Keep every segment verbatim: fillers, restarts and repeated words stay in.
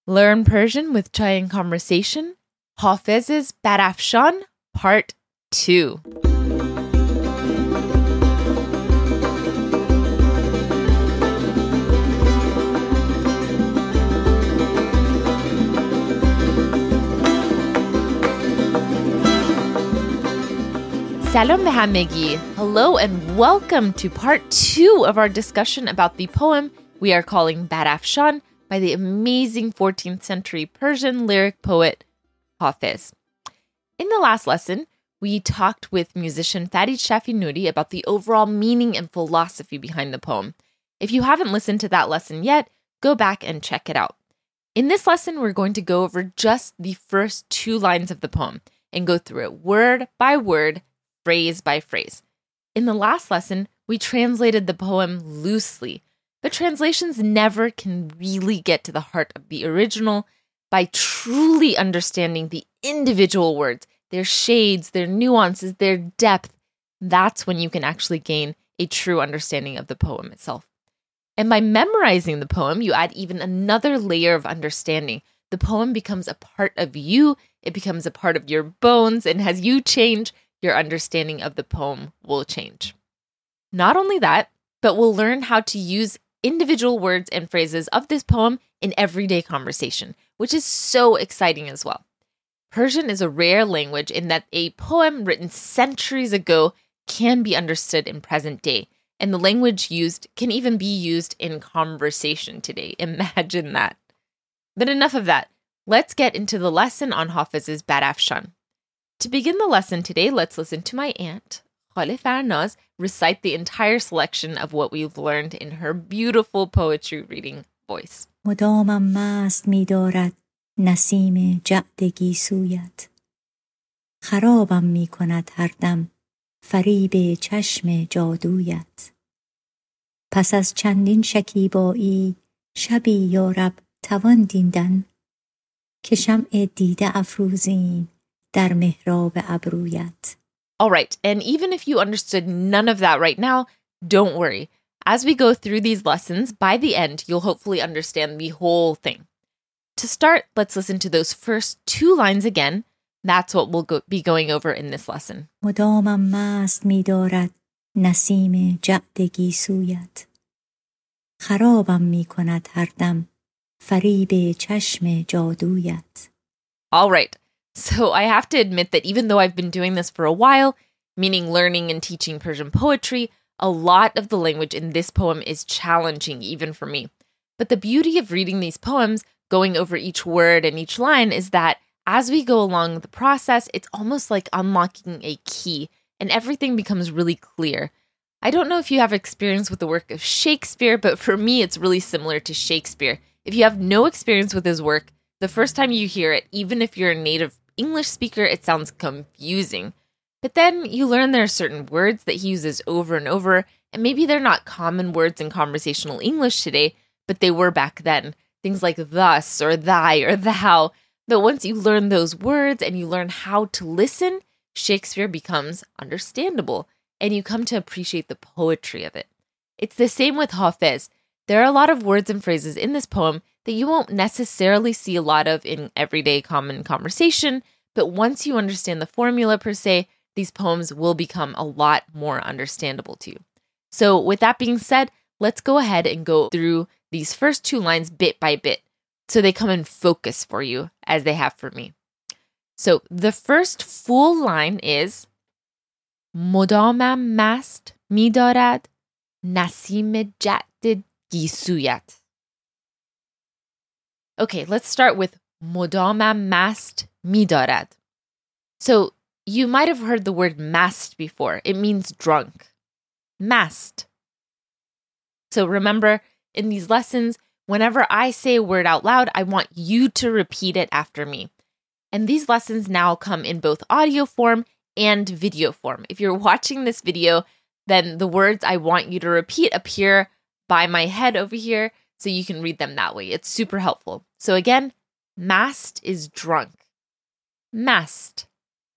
Learn Persian with Chai and Conversation, Hafiz's Badafshan, Part two. Salam hamegi. Hello and welcome to part two of our discussion about the poem we are calling Badafshan by the amazing fourteenth century Persian lyric poet Hafiz. In the last lesson, we talked with musician Farid Shafi Noori about the overall meaning and philosophy behind the poem. If you haven't listened to that lesson yet, go back and check it out. In this lesson, we're going to go over just the first two lines of the poem and go through it word by word, phrase by phrase. In the last lesson, we translated the poem loosely, but translations never can really get to the heart of the original by truly understanding the individual words, their shades, their nuances, their depth. That's when you can actually gain a true understanding of the poem itself. And by memorizing the poem, you add even another layer of understanding. The poem becomes a part of you, it becomes a part of your bones, and as you change, your understanding of the poem will change. Not only that, but we'll learn how to use individual words and phrases of this poem in everyday conversation, which is so exciting as well. Persian is a rare language in that a poem written centuries ago can be understood in present day, and the language used can even be used in conversation today. Imagine that. But enough of that. Let's get into the lesson on Hafiz's Badafshan. To begin the lesson today, let's listen to my aunt, Khale Farnaz, recite the entire selection of what we've learned in her beautiful poetry reading voice. مدامم مست می دارد نسیم جعد گیسویت خرابم می کند هر دم فریب چشم جادویت پس از چندین شکیبایی شبی یارب توان دیدن که شمع دیده افروزیم در محراب ابرویت. All right, and even if you understood none of that right now, don't worry. As we go through these lessons, by the end, you'll hopefully understand the whole thing. To start, let's listen to those first two lines again. That's what we'll go- be going over in this lesson. مدامم مست می دارد نسیم جعد گیسویت خرابم می کند هر دم فریب چشم جادویت. All right. So I have to admit that even though I've been doing this for a while, meaning learning and teaching Persian poetry, a lot of the language in this poem is challenging even for me. But the beauty of reading these poems, going over each word and each line, is that as we go along the process, it's almost like unlocking a key and everything becomes really clear. I don't know if you have experience with the work of Shakespeare, but for me, it's really similar to Shakespeare. If you have no experience with his work, the first time you hear it, even if you're a native English speaker, it sounds confusing. But then you learn there are certain words that he uses over and over, and maybe they're not common words in conversational English today, but they were back then. Things like thus or thy or thou. But once you learn those words and you learn how to listen, Shakespeare becomes understandable, and you come to appreciate the poetry of it. It's the same with Hafiz. There are a lot of words and phrases in this poem that you won't necessarily see a lot of in everyday common conversation, but once you understand the formula per se, these poems will become a lot more understandable to you. So with that being said, let's go ahead and go through these first two lines bit by bit so they come in focus for you as they have for me. So the first full line is مدامم مست می دارد نسیم جعد گیسویت. Okay, let's start with مدامم مست می دارد. So you might have heard the word mast before. It means drunk. Mast. So remember, in these lessons, whenever I say a word out loud, I want you to repeat it after me. And these lessons now come in both audio form and video form. If you're watching this video, then the words I want you to repeat appear by my head over here, so you can read them that way. It's super helpful. So again, mast is drunk. Mast.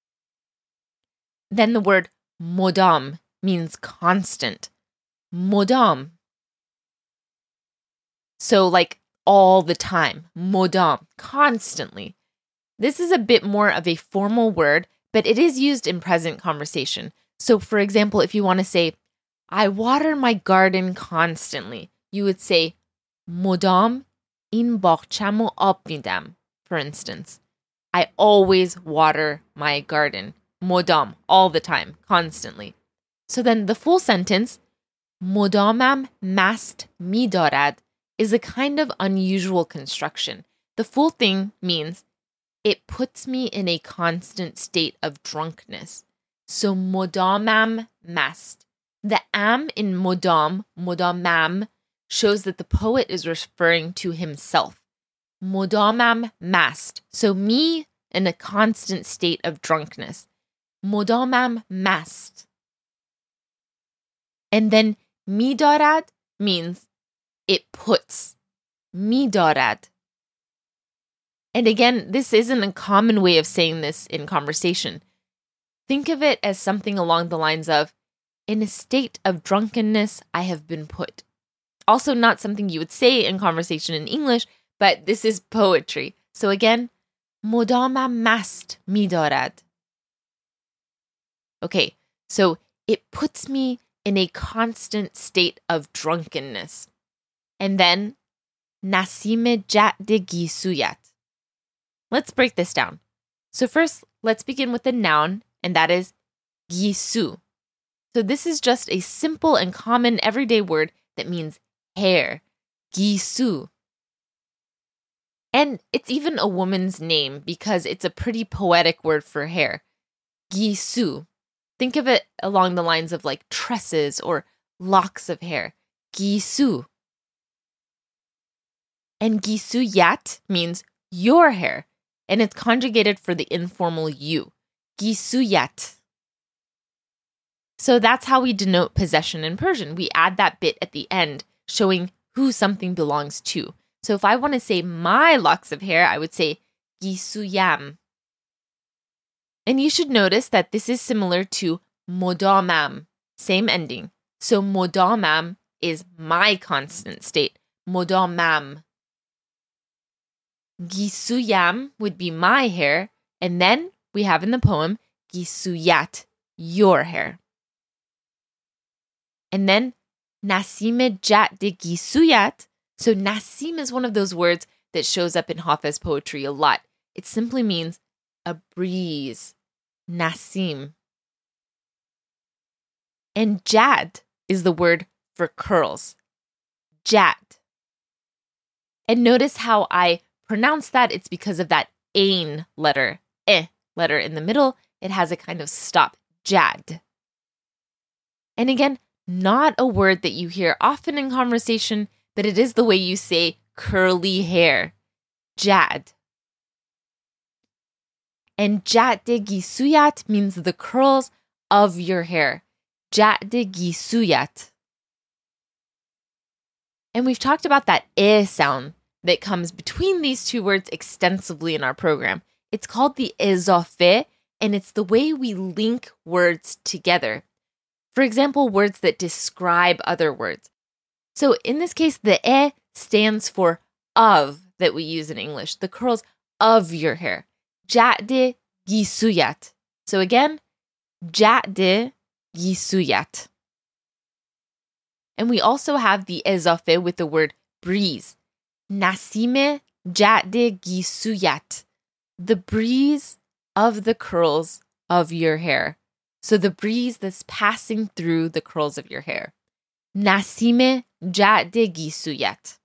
Then the word modam means constant. Modam. So like all the time, modam, constantly. This is a bit more of a formal word, but it is used in present conversation. So for example, if you want to say, I water my garden constantly, you would say, modam in باغچه‌مو آب میدم, for instance. I always water my garden. modam, all the time, constantly. So then the full sentence, مدامم مست می‌دارد, is a kind of unusual construction. The full thing means it puts me in a constant state of drunkenness. So مدامم مست. The am in modam, modamam, shows that the poet is referring to himself. مدامم مست. So me in a constant state of drunkenness. مدامم مست. And then می‌دارد means it puts. می‌دارد. And again, this isn't a common way of saying this in conversation. Think of it as something along the lines of, in a state of drunkenness, I have been put. Also not something you would say in conversation in English, but this is poetry. So again, مدامم مست می‌دارد. Okay, so it puts me in a constant state of drunkenness. And then, نسیم جعد گیسویت. Let's break this down. So first, let's begin with the noun, and that is gisu. So this is just a simple and common everyday word that means hair. Gisu. And it's even a woman's name because it's a pretty poetic word for hair. Gisu. Think of it along the lines of like tresses or locks of hair. Gisu. And gisuyat means your hair, and it's conjugated for the informal you. Gisuyat. So that's how we denote possession in Persian. We add that bit at the end, showing who something belongs to. So if I want to say my locks of hair, I would say gisuyam. And you should notice that this is similar to modamam, same ending. So modamam is my constant state. Modamam. Gisuyam would be my hair, and then we have in the poem gisuyat, your hair. And then Nasim Jat de Gisuyat. So Nasim is one of those words that shows up in Hafez poetry a lot. It simply means a breeze. Nasim. And Jad is the word for curls. Jad. And notice how I pronounce that. It's because of that ain letter, eh letter in the middle. It has a kind of stop. Jad. And again, not a word that you hear often in conversation, but it is the way you say curly hair. Jad. And jad de gisuyat means the curls of your hair. Jad de gisuyat. And we've talked about that eh sound that comes between these two words extensively in our program. It's called the ezofe, and it's the way we link words together. For example, words that describe other words. So in this case, the e stands for of that we use in English, the curls of your hair. Ja'de gisuyat. So again, ja'de gisuyat. And we also have the ezafe with the word breeze. Nasime ja'de gisuyat. The breeze of the curls of your hair. So the breeze that's passing through the curls of your hair. Nasime ja'de gisuyat.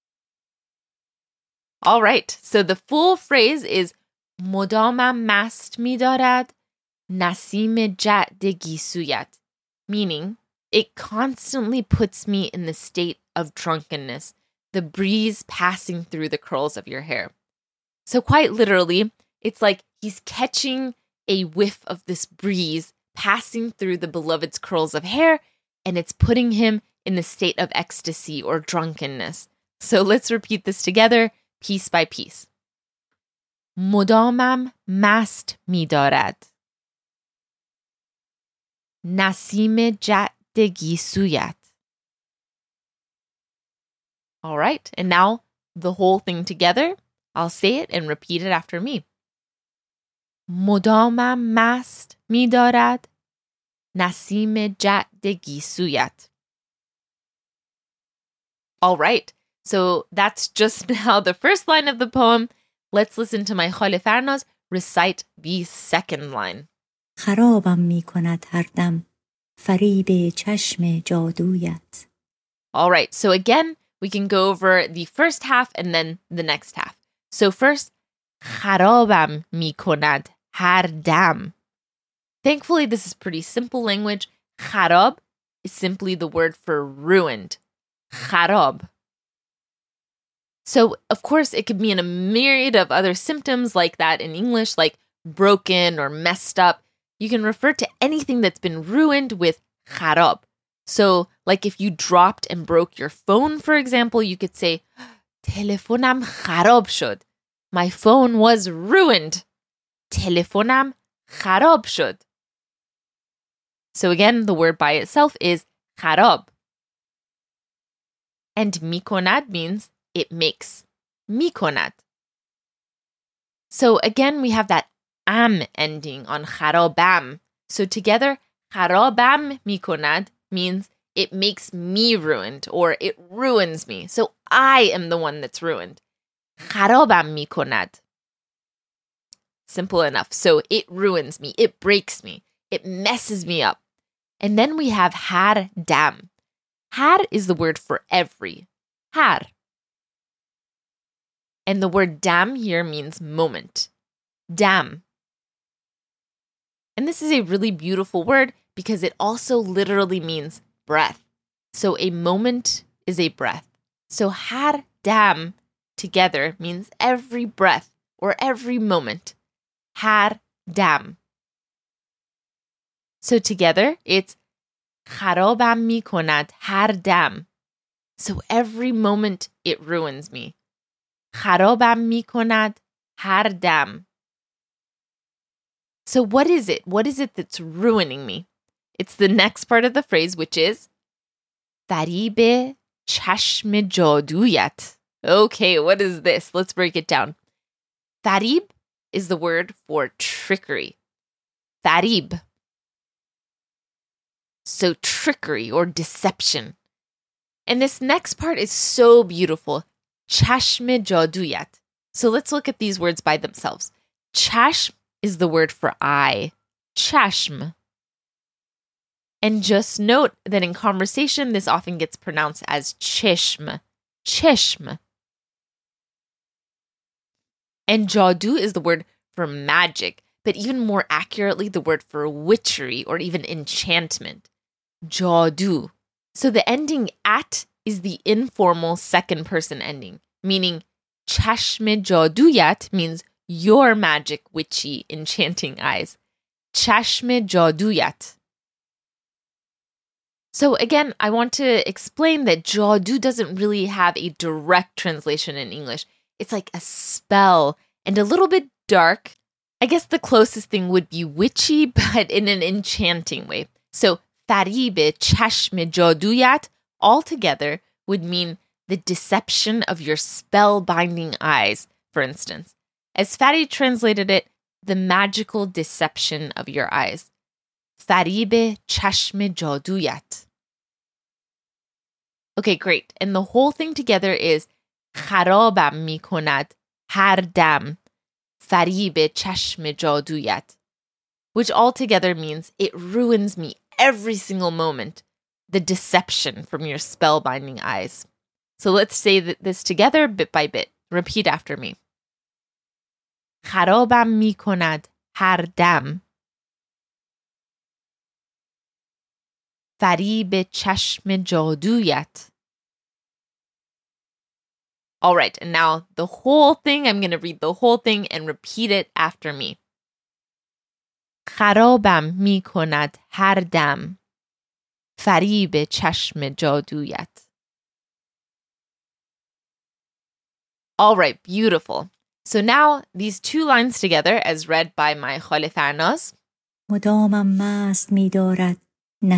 All right, so the full phrase is modamam mast midarad, nasime ja'de gisuyat, meaning it constantly puts me in the state of drunkenness, the breeze passing through the curls of your hair. So quite literally, it's like he's catching a whiff of this breeze passing through the beloved's curls of hair, and it's putting him in the state of ecstasy or drunkenness. So let's repeat this together, piece by piece. مدامم مست می‌دارد. نسیم جعد گیسویت. All right, and now the whole thing together, I'll say it and repeat it after me. مدامم مست می دارد نسیم جعد گیسویت. All right, so that's just now the first line of the poem. Let's listen to my Khale Farnaz recite the second line. خرابم می کند هر دم فریب چشم جادویت. All right, so again, we can go over the first half and then the next half. So first, خرابم می کند هر دم. Thankfully, this is pretty simple language. خراب is simply the word for ruined. خراب. So, of course, it could mean a myriad of other symptoms like that in English, like broken or messed up. You can refer to anything that's been ruined with خراب. So, like if you dropped and broke your phone, for example, you could say, تلفنم خراب شد. My phone was ruined. تلفنم خراب شد. So again, the word by itself is خراب. And میکند means it makes. میکند. So again, we have that am ending on خرابم. So together, خرابم میکند means it makes me ruined or it ruins me. So I am the one that's ruined. خرابم میکند. Simple enough. So it ruins me. It breaks me. It messes me up. And then we have har dam. Har is the word for every. Har. And the word dam here means moment. Dam. And this is a really beautiful word because it also literally means breath. So a moment is a breath. So har dam together means every breath or every moment. Har dam. So together it's خرابم می کند هر دم. So every moment it ruins me. خرابم می کند هر دم. So what is it? What is it that's ruining me? It's the next part of the phrase, which is فریب چشم جادویت. Okay, what is this? Let's break it down. فریب is the word for trickery. فریب. So trickery or deception. And this next part is so beautiful. چشم جادویت. So let's look at these words by themselves. چشم is the word for eye. چشم. And just note that in conversation, this often gets pronounced as چشم. چشم. And jadu is the word for magic, but even more accurately, the word for witchery or even enchantment. Jadu. So the ending at is the informal second person ending, meaning chashme jaduyat means your magic, witchy, enchanting eyes. Chashme jaduyat. So again, I want to explain that jadu doesn't really have a direct translation in English. It's like a spell and a little bit dark. I guess the closest thing would be witchy, but in an enchanting way. So faribe chashme jaduyat altogether would mean the deception of your spell-binding eyes, for instance. As Fari translated it, the magical deception of your eyes. Faribe chashme jaduyat. Okay, great. And the whole thing together is خرابم می کند هر دم فریب چشم جادویت, which altogether means it ruins me every single moment, the deception from your spellbinding eyes. So let's say this together bit by bit. Repeat after me. خرابم می کند هر دم فریب چشم جادویت. All right, and now the whole thing, I'm going to read the whole thing and repeat it after me. خرابم می کند هر دم فریب چشم جادویت. All right, beautiful. So now these two lines together as read by my Khale Farnaz. مدامم مست می دارد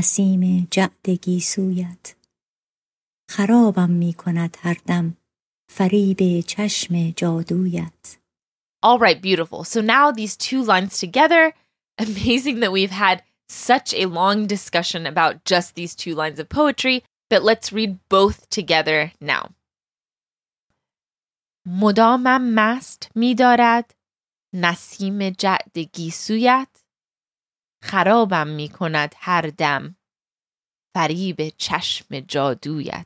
نسیم جعد گیسویت خرابم می کند هر دم فریب چشم جادویت. All right, beautiful. So now these two lines together, amazing that we've had such a long discussion about just these two lines of poetry, but let's read both together now. مدامم مست می دارد نسیم جعد گیسویت خرابم می کند هر دم فریب چشم جادویت.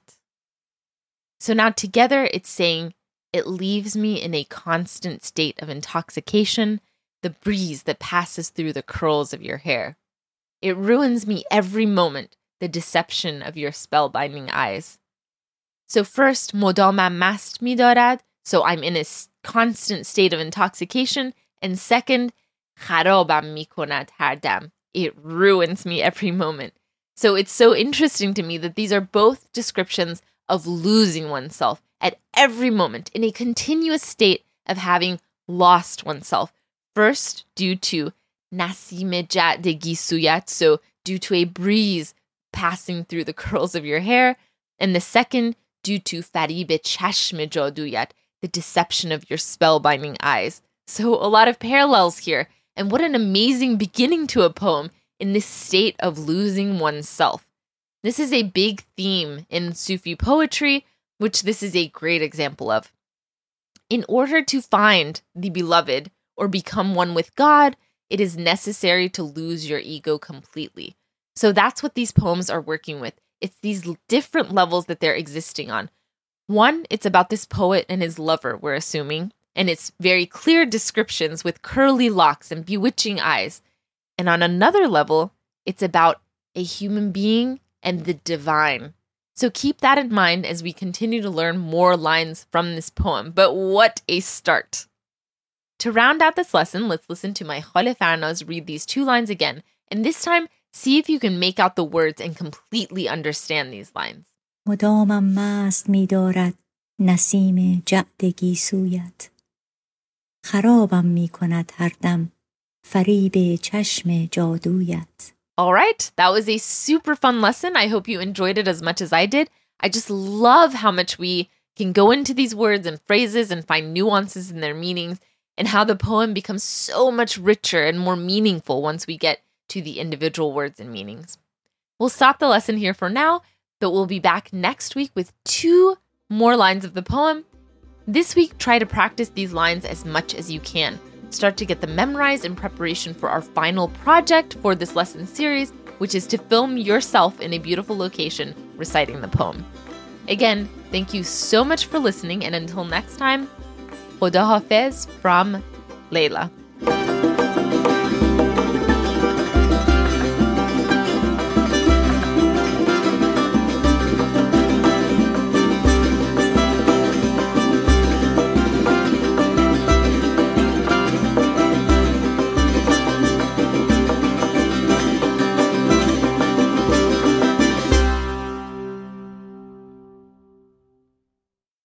So now together it's saying, it leaves me in a constant state of intoxication, the breeze that passes through the curls of your hair. It ruins me every moment, the deception of your spellbinding eyes. So first, مدامم مست می دارد, so I'm in a constant state of intoxication. And second, خرابم می کند هر دم. It ruins me every moment. So it's so interesting to me that these are both descriptions of losing oneself at every moment in a continuous state of having lost oneself. First, due to nasim ja'd gisuyat, so due to a breeze passing through the curls of your hair. And the second, due to farib chashm jaduyat, the deception of your spellbinding eyes. So a lot of parallels here. And what an amazing beginning to a poem in this state of losing oneself. This is a big theme in Sufi poetry, which this is a great example of. In order to find the beloved or become one with God, it is necessary to lose your ego completely. So that's what these poems are working with. It's these different levels that they're existing on. One, it's about this poet and his lover, we're assuming, and it's very clear descriptions with curly locks and bewitching eyes. And on another level, it's about a human being and the divine. So keep that in mind as we continue to learn more lines from this poem. But what a start! To round out this lesson, let's listen to my Khale Farnaz read these two lines again, and this time, see if you can make out the words and completely understand these lines. مدامم مست می دارد نسیم جعد گیسویت خرابم می کند هر دم فریب چشم جادویت. All right, that was a super fun lesson. I hope you enjoyed it as much as I did. I just love how much we can go into these words and phrases and find nuances in their meanings, and how the poem becomes so much richer and more meaningful once we get to the individual words and meanings. We'll stop the lesson here for now, but we'll be back next week with two more lines of the poem. This week, try to practice these lines as much as you can. Start to get them memorized in preparation for our final project for this lesson series, which is to film yourself in a beautiful location reciting the poem. Again, thank you so much for listening, and until next time, Khuda Hafiz from Layla.